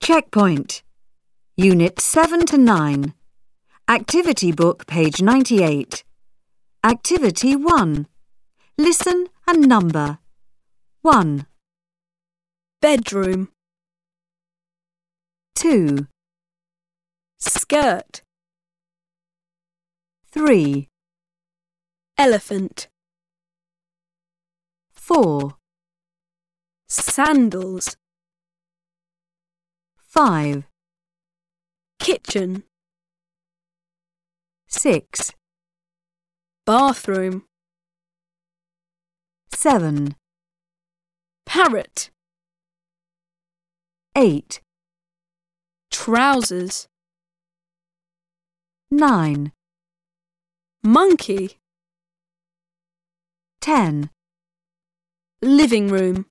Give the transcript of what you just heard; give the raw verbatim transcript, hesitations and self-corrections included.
Checkpoint. Unit seven to nine. Activity book, page ninety-eight. Activity one. Listen and number. one. Bedroom. two. Skirt. three. Elephant. four. Sandals. five. Kitchen. six. Bathroom. seven. Parrot. eight. Trousers. nine. Monkey. ten. Living room.